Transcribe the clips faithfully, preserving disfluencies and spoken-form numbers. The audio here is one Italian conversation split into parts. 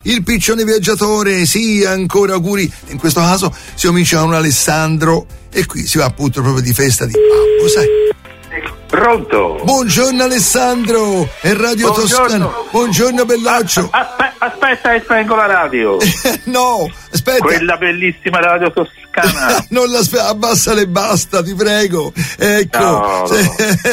il piccione viaggiatore, sì, ancora auguri. In questo caso si comincia con Alessandro e qui si va appunto proprio di festa di babbo, sai. Pronto? Buongiorno Alessandro, è Radio Buongiorno. Toscana. Buongiorno Belloccio. Aspe- aspetta che spengo la radio. No, aspetta. Quella bellissima Radio Toscana. Non la spe- abbassale e basta, ti prego. Ecco. No, no.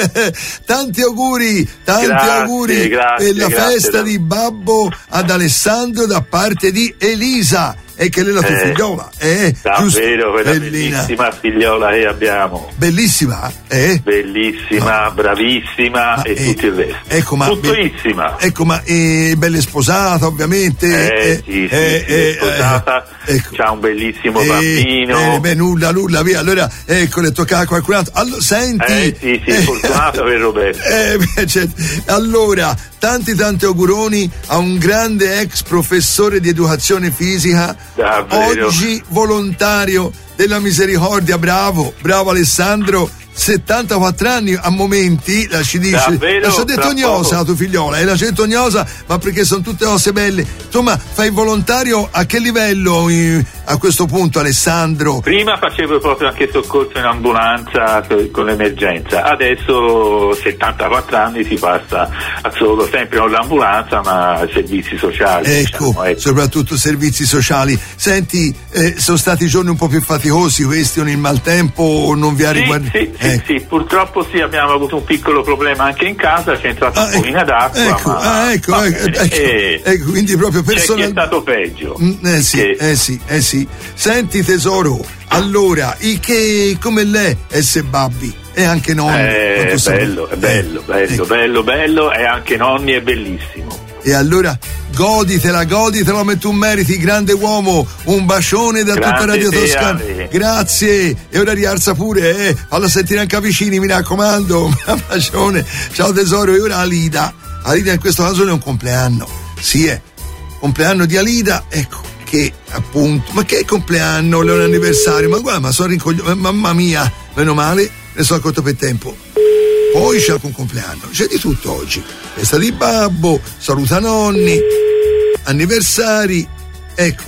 Tanti auguri, tanti Grazie, auguri grazie, per la grazie, festa da- di babbo ad Alessandro da parte di Elisa. E che lei è la tua Eh, figliola, eh? Giusto? Davvero, quella Bellina. bellissima figliola che abbiamo. Bellissima, eh? Bellissima, Ma- bravissima ma, e eh, tutto il resto. ecco, ma Tuttoissima. Ecco, ma è bella sposata, ovviamente. Eh, sì, sì, eh, sì, eh, è sposata, ecco. c'ha un bellissimo Eh, bambino. Bene, beh, nulla, nulla, via. Allora, ecco, le tocca a qualcun altro. Allora, senti. Eh, sì, sì, fortunato per Roberto. Eh, beh, certo. Allora, tanti tanti auguroni a un grande ex professore di educazione fisica, Davvero. oggi volontario della Misericordia. Bravo, bravo Alessandro. settantaquattro anni a momenti, la ci dice, Davvero? la ci ha detto Tra ognosa poco. la tua figliola, e la ci ha detto ognosa, ma perché sono tutte cose belle. Insomma, fai volontario a che livello eh, a questo punto, Alessandro? Prima facevo proprio anche soccorso in ambulanza co- con l'emergenza, adesso settantaquattro anni si passa a solo, sempre non l'ambulanza ma servizi sociali. Ecco, diciamo, ecco. soprattutto servizi sociali. Senti, eh, sono stati giorni un po' più faticosi questi con il maltempo o non vi ha Sì, riguardato? sì, sì, sì, purtroppo sì, abbiamo avuto un piccolo problema anche in casa, c'è entrata Ah, un pochino d'acqua, ecco, ma ah, ecco, va ecco, bene. ecco, E ecco, quindi proprio c'è chi è personal. stato peggio. Mm, Eh sì, Che- eh sì, eh sì. Senti tesoro, allora, il che come lei è se babbi e anche nonni. Eh, quanto è sono- bello, è bello, eh, bello, ecco. bello, bello, e anche nonni è bellissimo. E allora goditela, goditela come tu meriti, grande uomo. Un bacione da Grande tutta Radio te, Toscana. Ale. Grazie. E ora rialza pure, eh. Fallo sentire anche vicini, mi raccomando. Un bacione. Ciao tesoro. E ora Alida. Alida in questo caso è un compleanno. Sì, è. Compleanno di Alida, ecco, che appunto. Ma che compleanno, non è un anniversario. Ma guarda, ma sono rincoglionito. Mamma mia, meno male, ne sono accorto per tempo. Poi c'è anche un compleanno, c'è di tutto oggi. Festa di babbo, saluta nonni, anniversari, ecco.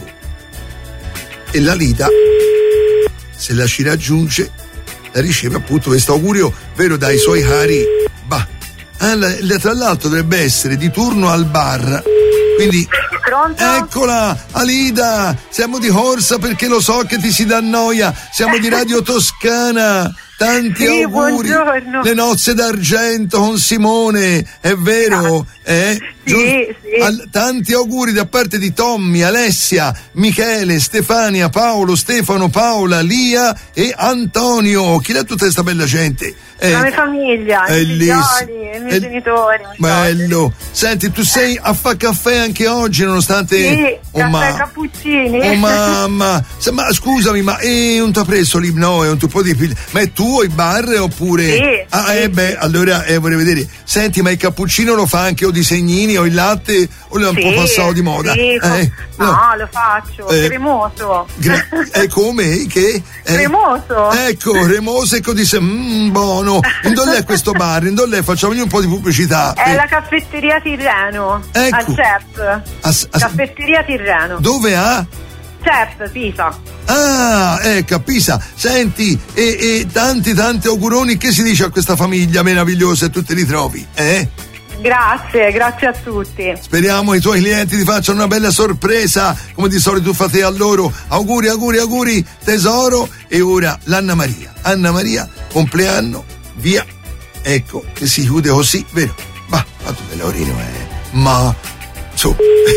E la Lida, se la ci raggiunge, la riceve appunto questo augurio, vero, dai suoi cari. Bah, ah, la- la- tra l'altro dovrebbe essere di turno al bar. Quindi, Pronto? eccola, Alida, siamo di corsa perché lo so che ti si dà noia, siamo di Radio Toscana, tanti Sì, auguri, buongiorno. le nozze d'argento con Simone, è vero? Eh? Sì, sì. Al- tanti auguri da parte di Tommy, Alessia, Michele, Stefania, Paolo, Stefano, Paola, Lia e Antonio, chi è tutta questa bella gente? Eh, La mia famiglia, i bellissimo. figlioli, i miei Eh, genitori. mi Bello. Senti, tu sei a fa caffè anche oggi nonostante... Sì, oh, caffè ma- cappuccini. Oh mamma, Se- ma scusami, ma è un tuo preso lì? No, è un tuo po' di pil- ma è tuo il bar oppure? Sì, Ah, sì, eh beh, allora eh, vorrei vedere. Senti, ma il cappuccino lo fa anche o di segnini o il latte o è un Sì, po' passato di moda? sì, co- Eh, no, lo faccio, Eh, cremoso. Gra- e come? Che? Eh, Cremoso. Ecco, cremoso e così dice, mmm, buono. In dove è questo bar? In dove è? Facciamogli un po' di pubblicità. È Eh, la caffetteria Tirreno, Ecco. al C E P. a- a- Caffetteria Tirreno. dove ha? C E P, Pisa. Ah, ecco, a Pisa. Senti, e, e tanti tanti auguroni, che si dice a questa famiglia meravigliosa e tu te li trovi, eh? Grazie, grazie a tutti. Speriamo i tuoi clienti ti facciano una bella sorpresa, come di solito tu fate a loro. Auguri, auguri, auguri, tesoro. E ora l'Anna Maria. Anna Maria, compleanno, via. Ecco, che si chiude così, vero? Ma, ma tu Bellorino, eh. Ma, su.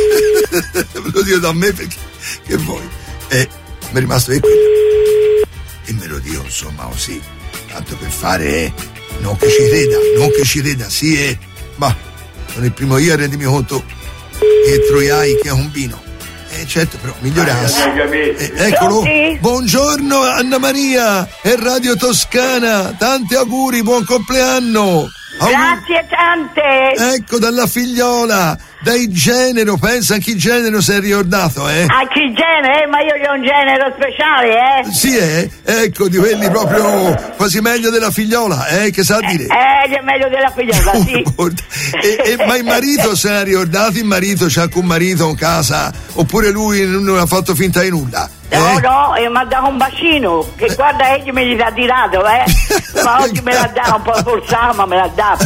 Lo dico da me perché, che vuoi? Eh, mi è rimasto qui quello. E me lo dico, insomma, così. Tanto per fare, eh. Non che ci creda, non che ci creda, sì, eh. Ma sono il primo io a rendermi conto che troiai che è un vino. Eh certo, però migliorassi. Eh, eccolo. Sì. Buongiorno Anna Maria, è Radio Toscana. Tanti auguri, buon compleanno. Grazie tante. Ecco, dalla figliola, dai Genero, pensa anche il Genero si è ricordato, eh? Anche il genere, ma io ho un genero speciale, eh? Sì, eh? Ecco, di quelli proprio quasi meglio della figliola, eh? Che sa dire? Eh, è meglio della figliola, sì. e, e, ma il marito se n'ha ricordato? Il marito c'ha anche un marito in casa? Oppure lui non ha fatto finta di nulla? No, eh? no, e mi ha dato un bacino, che eh. guarda, egli me li ha tirato, eh? Ma oggi me l'ha dato un po' forzato, ma me l'ha dato.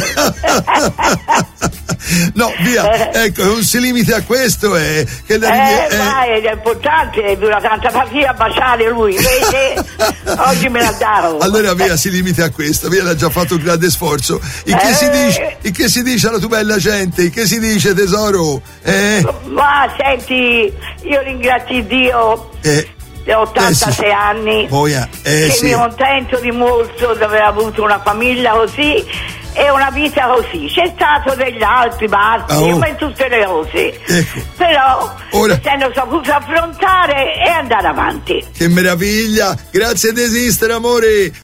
No, via, ecco, non si limita a questo, eh, che la eh, eh, vai, è importante, dura tanta fatica a baciare lui, vedi? Oggi me l'ha dato. Allora via, si limita a questo, via, l'ha già fatto un grande sforzo. Il che, eh. si dice, il che si dice alla tua bella gente, il che si dice, tesoro? Eh? Ma senti, io ringrazio Dio. Eh. Ho ottantasei eh sì. anni, Boia, eh che sì. mi contento di molto di aver avuto una famiglia così e una vita così. C'è stato degli altri bassi, oh. come tutte le cose, ecco. però ora essendo saputo affrontare e andare avanti. Che meraviglia, grazie di esistere, amore.